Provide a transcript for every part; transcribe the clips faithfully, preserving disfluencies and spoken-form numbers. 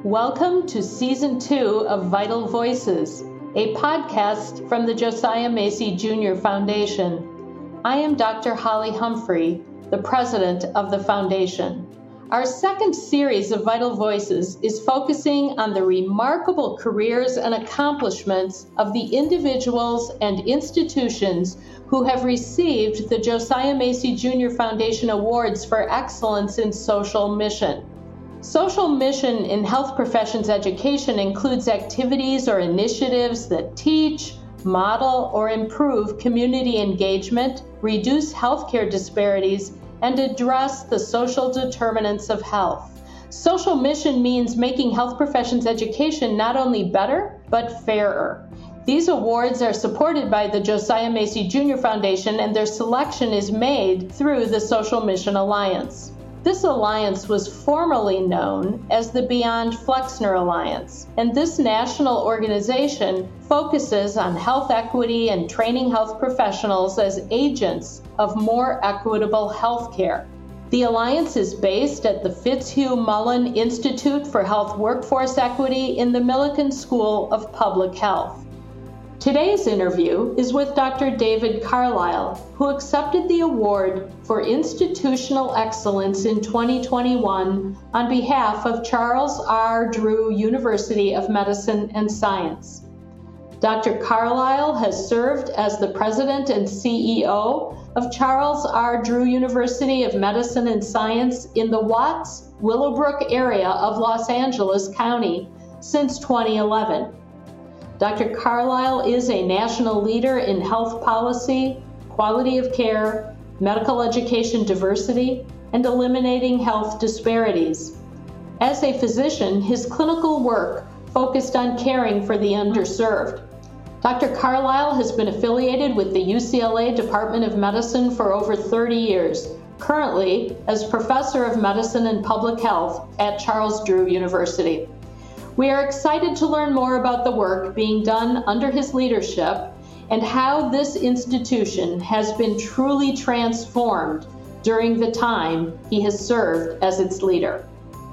Welcome to Season two of Vital Voices, a podcast from the Josiah Macy Junior Foundation. I am Doctor Holly Humphrey, the president of the foundation. Our second series of Vital Voices is focusing on the remarkable careers and accomplishments of the individuals and institutions who have received the Josiah Macy Junior Foundation Awards for Excellence in Social Mission. Social mission in health professions education includes activities or initiatives that teach, model, or improve community engagement, reduce healthcare disparities, and address the social determinants of health. Social mission means making health professions education not only better, but fairer. These awards are supported by the Josiah Macy Junior Foundation, and their selection is made through the Social Mission Alliance. This alliance was formerly known as the Beyond Flexner Alliance, and this national organization focuses on health equity and training health professionals as agents of more equitable health care. The alliance is based at the Fitzhugh Mullen Institute for Health Workforce Equity in the Millikan School of Public Health. Today's interview is with Doctor David Carlisle, who accepted the award for Institutional Excellence in twenty twenty-one on behalf of Charles R. Drew University of Medicine and Science. Doctor Carlisle has served as the president and C E O of Charles R. Drew University of Medicine and Science in the Watts, Willowbrook area of Los Angeles County since twenty eleven. Doctor Carlisle is a national leader in health policy, quality of care, medical education diversity, and eliminating health disparities. As a physician, his clinical work focused on caring for the underserved. Doctor Carlisle has been affiliated with the U C L A Department of Medicine for over thirty years, currently as Professor of Medicine and Public Health at Charles Drew University. We are excited to learn more about the work being done under his leadership and how this institution has been truly transformed during the time he has served as its leader.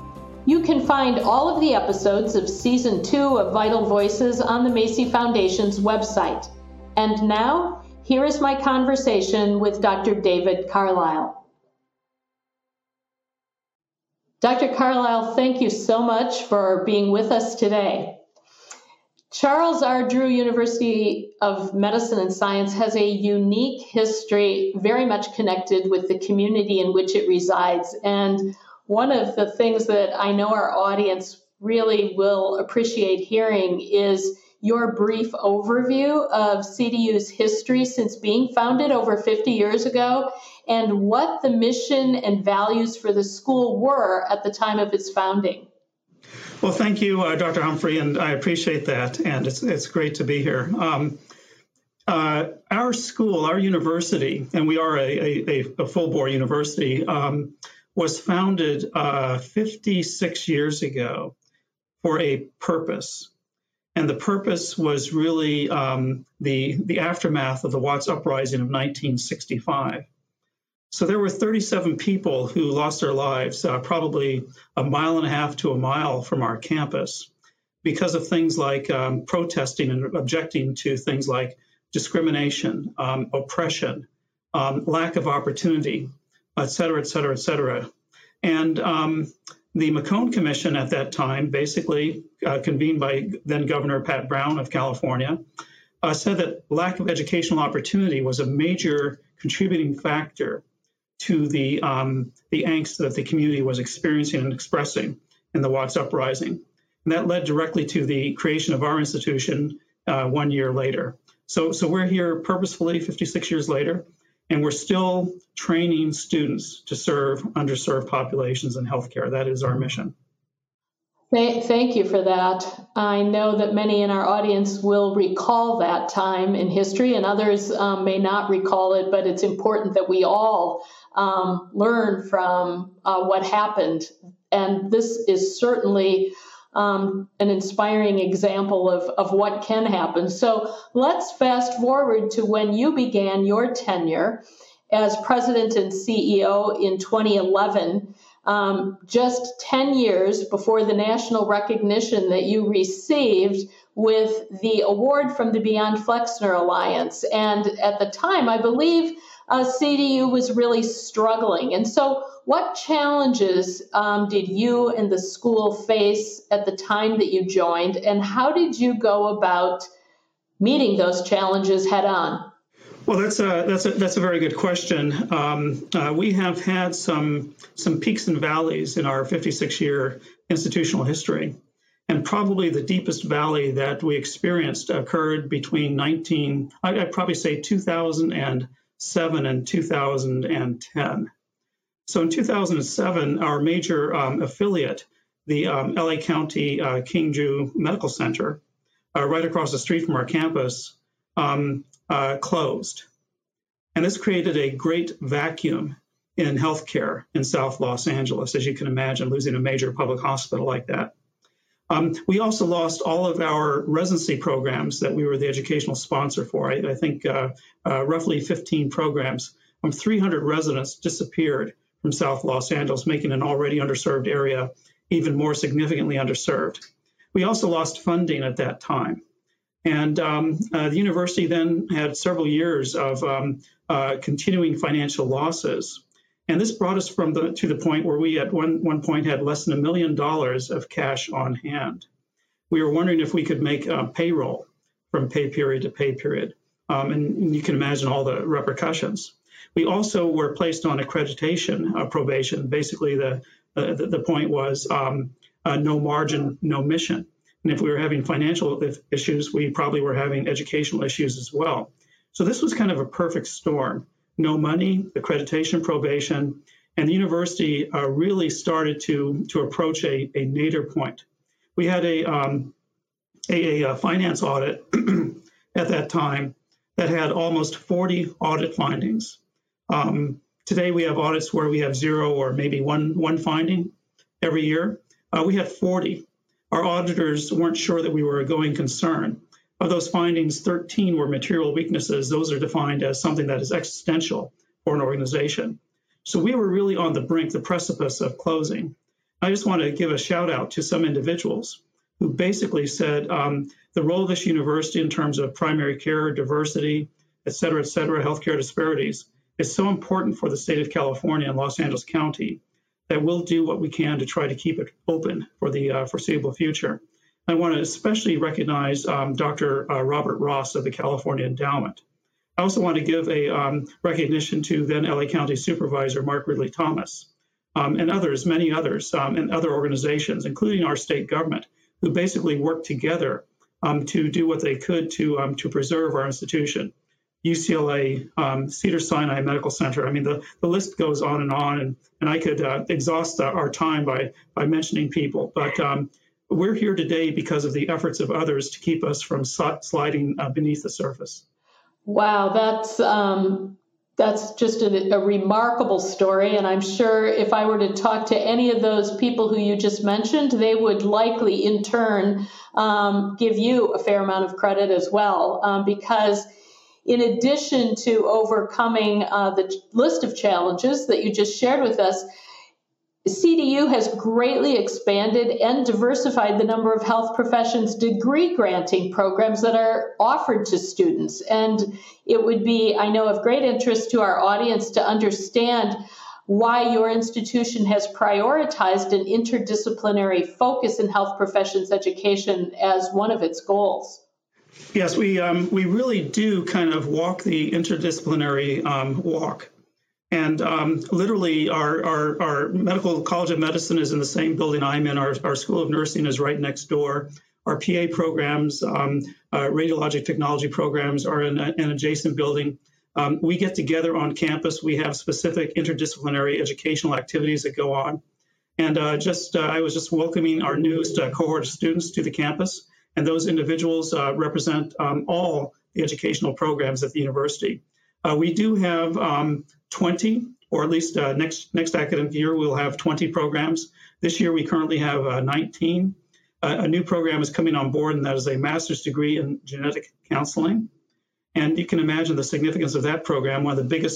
You can find all of the episodes of Season two of Vital Voices on the Macy Foundation's website. And now, here is my conversation with Doctor David Carlisle. Doctor Carlisle, thank you so much for being with us today. Charles R. Drew University of Medicine and Science has a unique history, very much connected with the community in which it resides. And one of the things that I know our audience really will appreciate hearing is your brief overview of C D U's history since being founded over fifty years ago, and what the mission and values for the school were at the time of its founding. Well, thank you, uh, Doctor Humphrey, and I appreciate that, and it's it's great to be here. Um, uh, our school, our university, and we are a, a, a full-bore university, um, was founded uh, fifty-six years ago for a purpose. And the purpose was really um, the, the aftermath of the Watts Uprising of nineteen sixty-five. So there were thirty-seven people who lost their lives, uh, probably a mile and a half to a mile from our campus, because of things like um, protesting and objecting to things like discrimination, um, oppression, um, lack of opportunity, et cetera, et cetera, et cetera. And um, the McCone Commission at that time, basically uh, convened by then Governor Pat Brown of California, uh, said that lack of educational opportunity was a major contributing factor to the um, the angst that the community was experiencing and expressing in the Watts Uprising. And that led directly to the creation of our institution uh, one year later. So, so we're here purposefully fifty-six years later, and we're still training students to serve underserved populations in healthcare. That is our mission. Thank you for that. I know that many in our audience will recall that time in history, and others um, may not recall it, but it's important that we all um, learn from uh, what happened. And this is certainly um, an inspiring example of, of what can happen. So let's fast forward to when you began your tenure as president and C E O in twenty eleven. um, just ten years before the national recognition that you received with the award from the Beyond Flexner Alliance. And at the time, I believe uh, C D U was really struggling. And so what challenges um, did you and the school face at the time that you joined, and how did you go about meeting those challenges head on? Well, that's a that's a that's a very good question. Um, uh, we have had some some peaks and valleys in our fifty-six year institutional history, and probably the deepest valley that we experienced occurred between nineteen I'd probably say two thousand seven and two thousand ten. So in two thousand seven, our major um, affiliate, the um, L A County uh, King Jew Medical Center, uh, right across the street from our campus, um, uh, closed. And this created a great vacuum in healthcare in South Los Angeles, as you can imagine, losing a major public hospital like that. Um, we also lost all of our residency programs that we were the educational sponsor for. I, I think uh, uh, roughly fifteen programs. Um, three hundred residents disappeared from South Los Angeles, making an already underserved area even more significantly underserved. We also lost funding at that time. And um, uh, the university then had several years of um, uh, continuing financial losses. And this brought us from the, to the point where we at one, one point had less than a million dollars of cash on hand. We were wondering if we could make uh, payroll from pay period to pay period. Um, and, and you can imagine all the repercussions. We also were placed on accreditation uh, probation. Basically, the, uh, the, the point was um, uh, no margin, no mission. And if we were having financial issues, we probably were having educational issues as well. So this was kind of a perfect storm. No money, accreditation, probation, and the university uh, really started to, to approach a, a nadir point. We had a, um, a, a finance audit at that time that had almost forty audit findings. Um, today we have audits where we have zero or maybe one, one finding every year. Uh, we had forty. Our auditors weren't sure that we were a going concern. Of those findings, thirteen were material weaknesses. Those are defined as something that is existential for an organization. So we were really on the brink, the precipice of closing. I just want to give a shout out to some individuals who basically said um, the role of this university in terms of primary care, diversity, et cetera, et cetera, healthcare disparities is so important for the state of California and Los Angeles County that we'll do what we can to try to keep it open for the uh, foreseeable future. I want to especially recognize um, Doctor Uh, Robert Ross of the California Endowment. I also want to give a um, recognition to then L A County Supervisor Mark Ridley Thomas um, and others, many others, um, and other organizations, including our state government, who basically worked together um, to do what they could to um, to preserve our institution. U C L A, um, Cedars-Sinai Medical Center. I mean, the, the list goes on and on, and, and I could uh, exhaust our time by, by mentioning people. But um, we're here today because of the efforts of others to keep us from sliding uh, beneath the surface. Wow, that's um, that's just a, a remarkable story. And I'm sure if I were to talk to any of those people who you just mentioned, they would likely in turn um, give you a fair amount of credit as well, um, because in addition to overcoming uh, the list of challenges that you just shared with us, C D U has greatly expanded and diversified the number of health professions degree granting programs that are offered to students. And it would be, I know, of great interest to our audience to understand why your institution has prioritized an interdisciplinary focus in health professions education as one of its goals. Yes, we um, we really do kind of walk the interdisciplinary um, walk. And um, literally, our, our, our Medical College of Medicine is in the same building I'm in. Our, our School of Nursing is right next door. Our P A programs, um, uh, radiologic technology programs are in a, an adjacent building. Um, we get together on campus. We have specific interdisciplinary educational activities that go on. And uh, just uh, I was just welcoming our newest uh, cohort of students to the campus. And those individuals uh, represent um, all the educational programs at the university. Uh, we do have um, twenty, or at least uh, next next academic year, we'll have twenty programs. This year, we currently have uh, nineteen. Uh, a new program is coming on board, and that is a master's degree in genetic counseling. And you can imagine the significance of that program, one of the biggest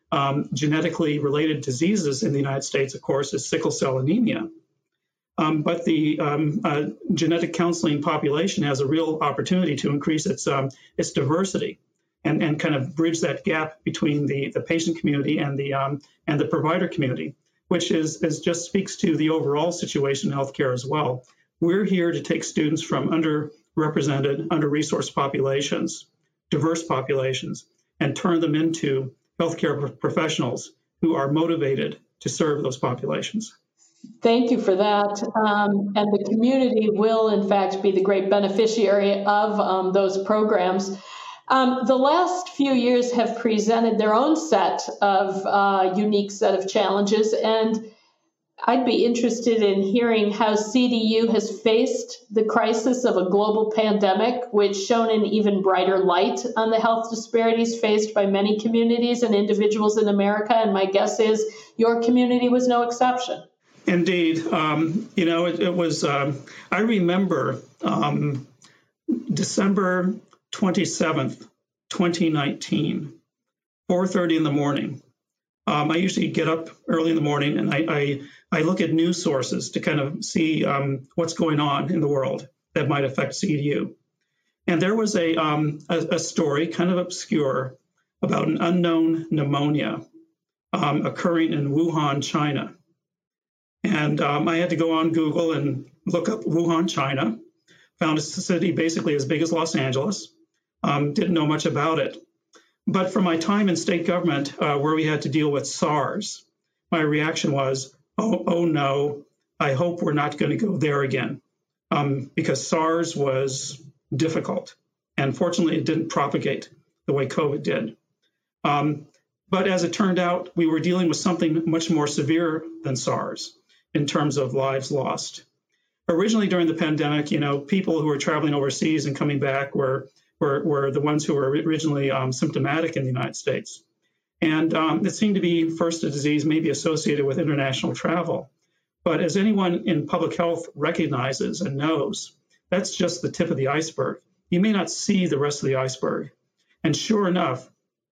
um, genetically related diseases in the United States, of course, is sickle cell anemia. Um, but the um, uh, genetic counseling population has a real opportunity to increase its um, its diversity and, and kind of bridge that gap between the, the patient community and the um, and the provider community, which is, is just speaks to the overall situation in healthcare as well. We're here to take students from underrepresented, under-resourced populations, diverse populations, and turn them into healthcare professionals who are motivated to serve those populations. Thank you for that. Um, and the community will, in fact, be the great beneficiary of um, those programs. Um, the last few years have presented their own set of uh, unique set of challenges, and I'd be interested in hearing how C D U has faced the crisis of a global pandemic, which shone an even brighter light on the health disparities faced by many communities and individuals in America. And my guess is your community was no exception. Indeed. Um, you know, it, it was, um, I remember um, December twenty-seventh, twenty nineteen, four thirty in the morning. Um, I usually get up early in the morning and I, I, I look at news sources to kind of see um, what's going on in the world that might affect C D U. And there was a, um, a, a story, kind of obscure, about an unknown pneumonia um, occurring in Wuhan, China. And um, I had to go on Google and look up Wuhan, China, found a city basically as big as Los Angeles, um, didn't know much about it. But from my time in state government, uh, where we had to deal with SARS, my reaction was, oh, oh no, I hope we're not going to go there again, um, because SARS was difficult. And fortunately, it didn't propagate the way COVID did. Um, but as it turned out, we were dealing with something much more severe than SARS in terms of lives lost. Originally, during the pandemic, you know, people who were traveling overseas and coming back were were, were the ones who were originally um, symptomatic in the United States. And um, it seemed to be first a disease maybe associated with international travel. But as anyone in public health recognizes and knows, that's just the tip of the iceberg. You may not see the rest of the iceberg. And sure enough,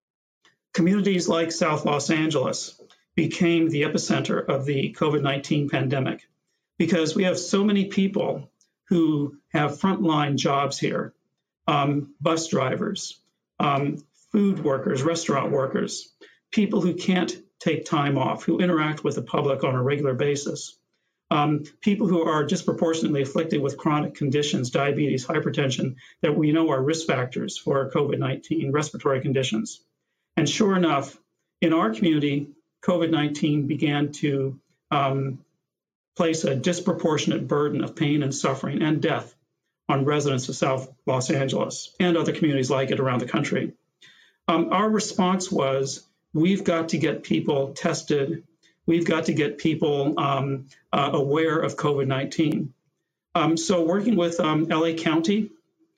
communities like South Los Angeles became the epicenter of the COVID nineteen pandemic because we have so many people who have frontline jobs here. Um, bus drivers, um, food workers, restaurant workers, people who can't take time off, who interact with the public on a regular basis, um, people who are disproportionately afflicted with chronic conditions, diabetes, hypertension, that we know are risk factors for COVID nineteen, respiratory conditions. And sure enough, in our community, COVID nineteen began to um, place a disproportionate burden of pain and suffering and death on residents of South Los Angeles and other communities like it around the country. Um, our response was, we've got to get people tested. We've got to get people um, uh, aware of COVID nineteen. Um, so working with um, L A County,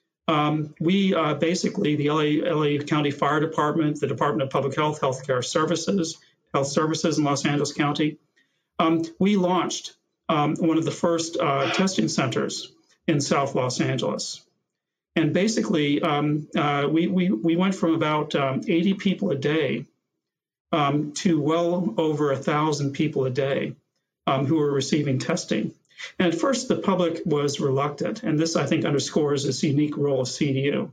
um, we uh, basically, the L A, L A County Fire Department, the Department of Public Health, Healthcare Services, Health Services in Los Angeles County, um, we launched um, one of the first uh, testing centers in South Los Angeles. And basically, um, uh, we, we, we went from about um, eighty people a day um, to well over one thousand people a day um, who were receiving testing. And at first, the public was reluctant, and this, I think, underscores this unique role of C D U.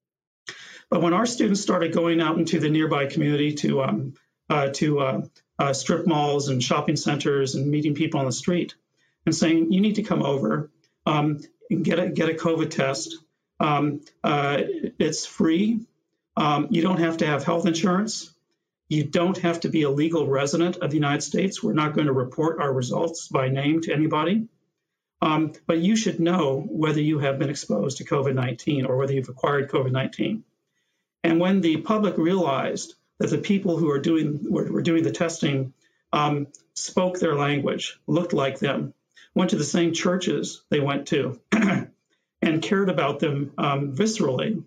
But when our students started going out into the nearby community to, um, uh, to uh, uh, strip malls and shopping centers and meeting people on the street and saying, you need to come over, um, Get a, get a COVID test. Um, uh, it's free. Um, you don't have to have health insurance. You don't have to be a legal resident of the United States. We're not going to report our results by name to anybody. Um, but you should know whether you have been exposed to COVID nineteen or whether you've acquired COVID nineteen. And when the public realized that the people who are doing were, were doing the testing um, spoke their language, looked like them, went to the same churches they went to, and cared about them um, viscerally,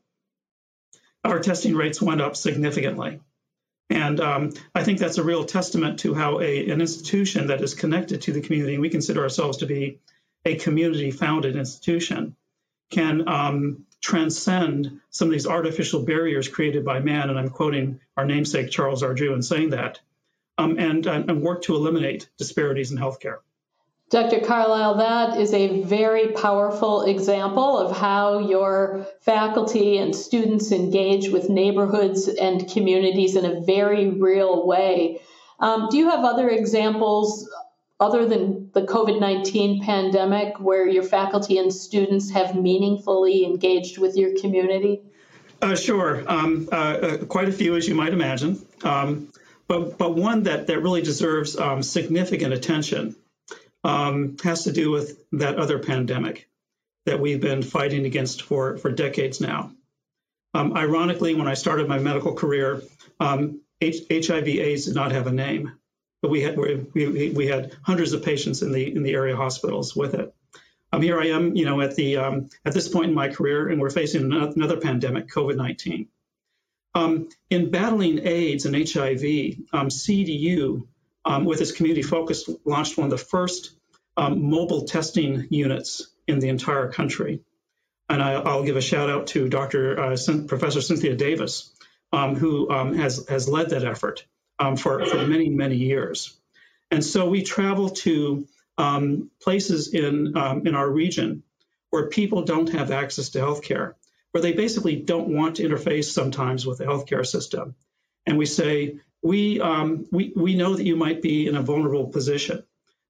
our testing rates went up significantly. And um, I think that's a real testament to how a, an institution that is connected to the community, and we consider ourselves to be a community-founded institution, can um, transcend some of these artificial barriers created by man, and I'm quoting our namesake Charles Ardreux in saying that, um, and, and work to eliminate disparities in healthcare. Doctor Carlisle, that is a very powerful example of how your faculty and students engage with neighborhoods and communities in a very real way. Um, do you have other examples other than the COVID nineteen pandemic where your faculty and students have meaningfully engaged with your community? Uh, sure. Um, uh, uh, quite a few, as you might imagine, um, but, but one that, that really deserves um, significant attention Um, has to do with that other pandemic that we've been fighting against for, for decades now. Um, ironically, when I started my medical career, um, H- HIV AIDS did not have a name, but we had we, we had hundreds of patients in the in the area hospitals with it. Um, here I am, you know, at the um, at this point in my career, and we're facing another pandemic, COVID nineteen. Um, in battling AIDS and H I V, um, C D U, Um, with its community focus, launched one of the first um, mobile testing units in the entire country. And I, I'll give a shout out to Doctor Uh, Professor Cynthia Davis, um, who um, has, has led that effort um, for, for many, many years. And so we travel to um, places in, um, in our region where people don't have access to healthcare, where they basically don't want to interface sometimes with the healthcare system. And we say, We, um, we we know that you might be in a vulnerable position.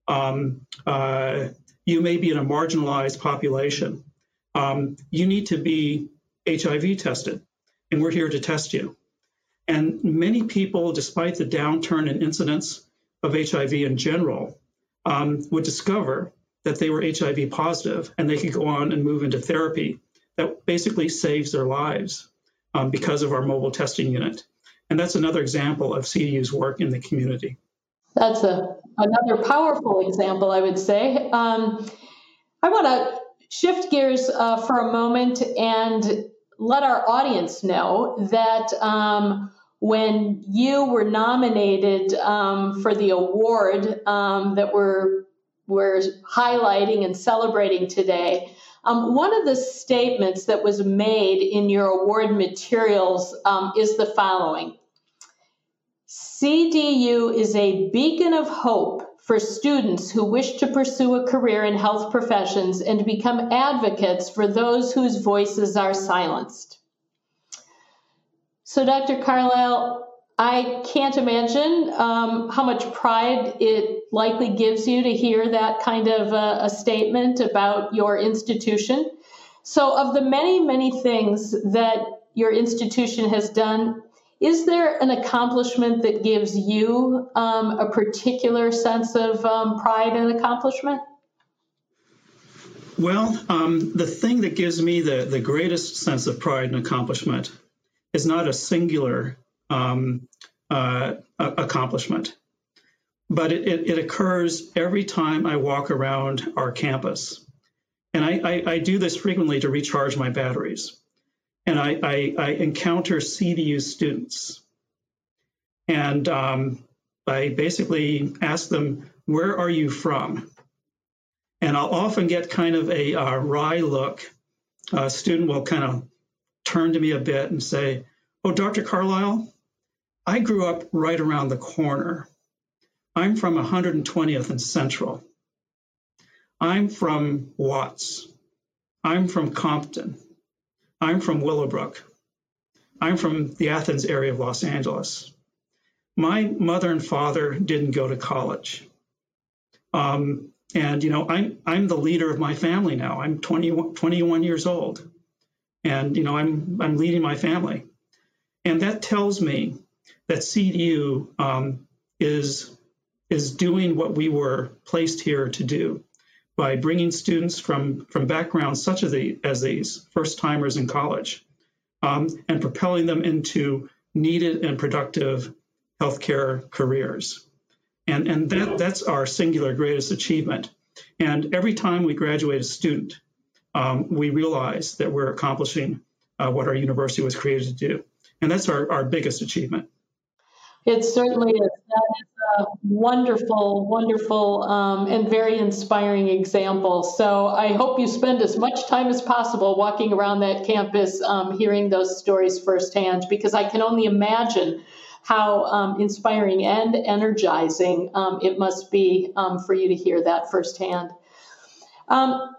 Um, uh, you may be in a marginalized population. Um, you need to be H I V tested, and we're here to test you. And many people, despite the downturn in incidence of H I V in general, um, would discover that they were H I V positive, and they could go on and move into therapy that basically saves their lives um, because of our mobile testing unit. And that's another example of C D U's work in the community. That's a, another powerful example, I would say. Um, I want to shift gears uh, for a moment and let our audience know that um, when you were nominated um, for the award um, that we're, we're highlighting and celebrating today, um, one of the statements that was made in your award materials um, is the following. C D U is a beacon of hope for students who wish to pursue a career in health professions and become advocates for those whose voices are silenced. So, Doctor Carlisle, I can't imagine um, how much pride it likely gives you to hear that kind of a, a statement about your institution. So, of the many, many things that your institution has done, is there an accomplishment that gives you um, a particular sense of um, pride and accomplishment? Well, um, the thing that gives me the, the greatest sense of pride and accomplishment is not a singular um, uh, accomplishment, but it, it, it occurs every time I walk around our campus. And I, I, I do this frequently to recharge my batteries. And I, I, I encounter C D U students, and um, I basically ask them, where are you from? And I'll often get kind of a uh, wry look. A student will kind of turn to me a bit and say, oh, Doctor Carlisle, I grew up right around the corner. I'm from one hundred twentieth and Central. I'm from Watts. I'm from Compton. I'm from Willowbrook. I'm from the Athens area of Los Angeles. My mother and father didn't go to college. Um, and, you know, I'm I'm the leader of my family now. I'm twenty-one, twenty-one years old. And, you know, I'm I'm leading my family. And that tells me that C D U um, is, is doing what we were placed here to do, by bringing students from, from backgrounds such as, the, as these, first-timers in college, um, and propelling them into needed and productive healthcare careers. And, and that, that's our singular greatest achievement. And every time we graduate a student, um, we realize that we're accomplishing uh, what our university was created to do. And that's our, our biggest achievement. It certainly is. That is a wonderful, wonderful, um, and very inspiring example. So I hope you spend as much time as possible walking around that campus, um, hearing those stories firsthand, because I can only imagine how um, inspiring and energizing um, it must be um, for you to hear that firsthand. Um,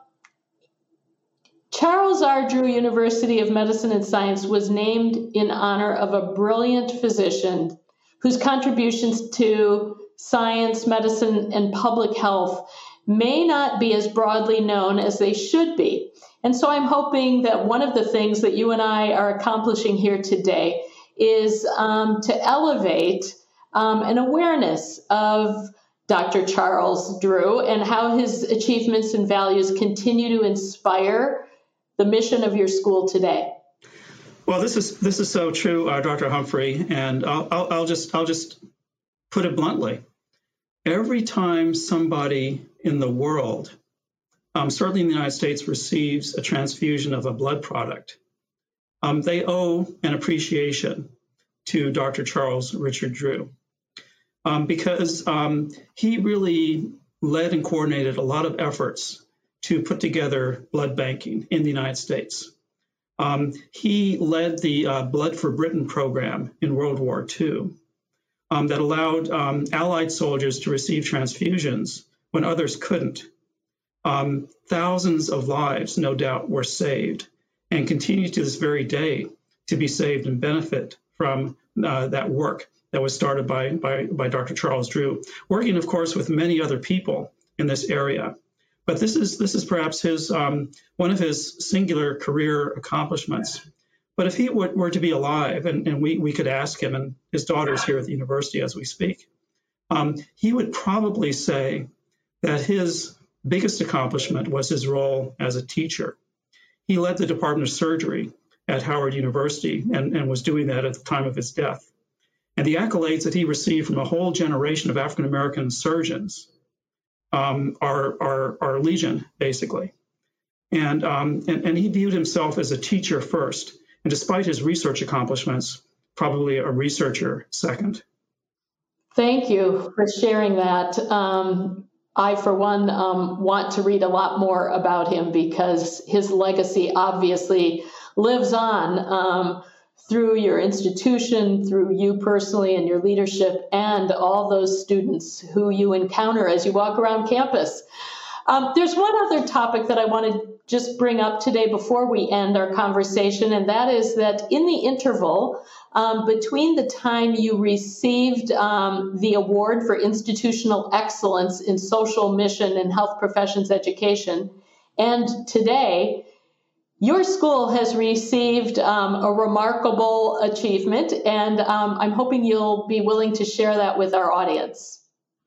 Charles R. Drew University of Medicine and Science was named in honor of a brilliant physician whose contributions to science, medicine, and public health may not be as broadly known as they should be. And so I'm hoping that one of the things that you and I are accomplishing here today is um, to elevate um, an awareness of Doctor Charles Drew and how his achievements and values continue to inspire the mission of your school today. Well, this is this is so true, uh, Doctor Humphrey, and I'll, I'll, I'll just I'll just put it bluntly. Every time somebody in the world, um, certainly in the United States, receives a transfusion of a blood product, um, they owe an appreciation to Doctor Charles Richard Drew, um, because um, he really led and coordinated a lot of efforts to put together blood banking in the United States. Um, he led the uh, Blood for Britain program in World War Two um, that allowed um, Allied soldiers to receive transfusions when others couldn't. Um, thousands of lives, no doubt, were saved and continue to this very day to be saved and benefit from uh, that work that was started by, by, by Doctor Charles Drew, working, of course, with many other people in this area. But this is this is perhaps his um, one of his singular career accomplishments. But if he were, were to be alive, and, and we, we could ask him, and his daughter's here at the university as we speak, um, he would probably say that his biggest accomplishment was his role as a teacher. He led the Department of Surgery at Howard University and, and was doing that at the time of his death. And the accolades that he received from a whole generation of African-American surgeons Um, are, are, are legion, basically. And, um, and, and he viewed himself as a teacher first, and despite his research accomplishments, probably a researcher second. Thank you for sharing that. Um, I, for one, um, want to read a lot more about him because his legacy obviously lives on um, through your institution, through you personally and your leadership, and all those students who you encounter as you walk around campus. Um, there's one other topic that I want to just bring up today before we end our conversation, and that is that in the interval um, between the time you received um, the award for institutional excellence in social mission and health professions education and today, your school has received um, a remarkable achievement, and um, I'm hoping you'll be willing to share that with our audience.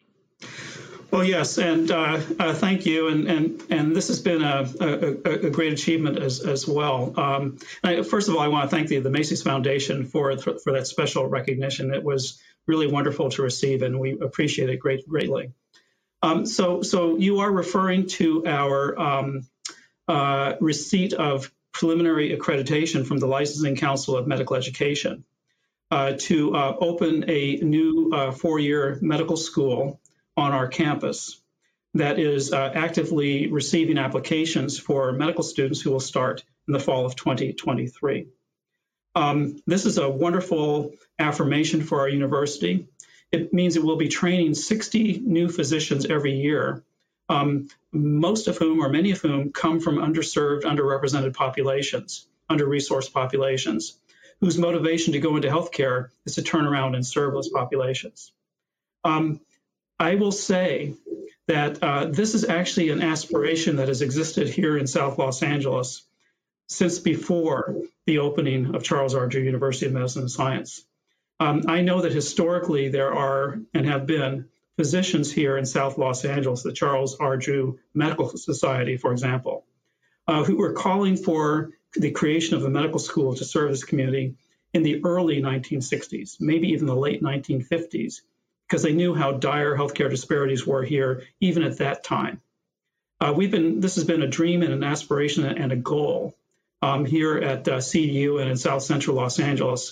Well, yes, and uh, uh, thank you. And, and and this has been a, a, a great achievement as as well. Um, I, first of all, I want to thank the, the Macy's Foundation for for that special recognition. It was really wonderful to receive, and we appreciate it great greatly. Um, so so you are referring to our um, Uh, receipt of preliminary accreditation from the Licensing Council of Medical Education uh, to uh, open a new uh, four-year medical school on our campus that is uh, actively receiving applications for medical students who will start in the fall of twenty twenty-three. Um, this is a wonderful affirmation for our university. It means it will be training sixty new physicians every year, Um, most of whom, or many of whom, come from underserved, underrepresented populations, under-resourced populations, whose motivation to go into healthcare is to turn around and serve those populations. Um, I will say that uh, this is actually an aspiration that has existed here in South Los Angeles since before the opening of Charles R. Drew University of Medicine and Science. Um, I know that historically there are and have been physicians here in South Los Angeles, the Charles R. Drew Medical Society, for example, uh, who were calling for the creation of a medical school to serve this community in the early nineteen sixties, maybe even the late nineteen fifties, because they knew how dire healthcare disparities were here, even at that time. Uh, we've been, this has been a dream and an aspiration and a goal um, here at uh, C D U and in South Central Los Angeles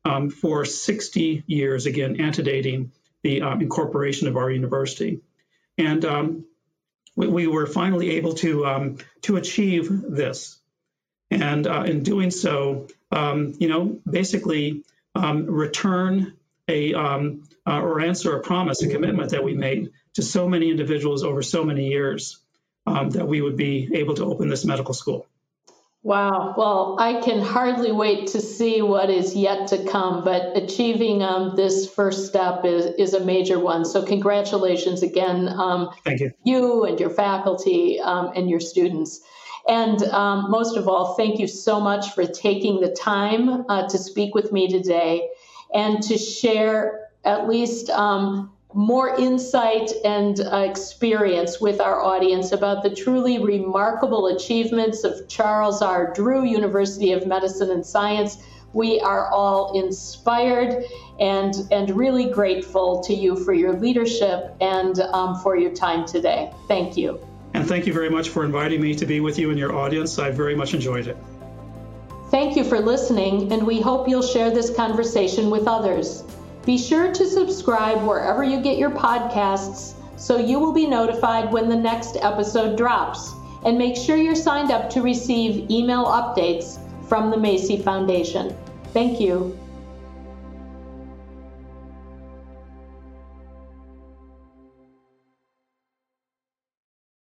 um, for sixty years, again, antedating the um, incorporation of our university. And um, we, we were finally able to, um, to achieve this. And uh, in doing so, um, you know, basically um, return a um, uh, or answer a promise, a commitment that we made to so many individuals over so many years, um, that we would be able to open this medical school. Wow. Well, I can hardly wait to see what is yet to come, but achieving um, this first step is, is a major one. So congratulations again. Um, Thank you. You and your faculty um, and your students. And um, most of all, thank you so much for taking the time uh, to speak with me today and to share at least um, more insight and uh, experience with our audience about the truly remarkable achievements of Charles R. Drew University of Medicine and Science. We are all inspired and, and really grateful to you for your leadership and um, for your time today. Thank you. And thank you very much for inviting me to be with you and your audience. I very much enjoyed it. Thank you for listening, and we hope you'll share this conversation with others. Be sure to subscribe wherever you get your podcasts so you will be notified when the next episode drops. And make sure you're signed up to receive email updates from the Macy Foundation. Thank you.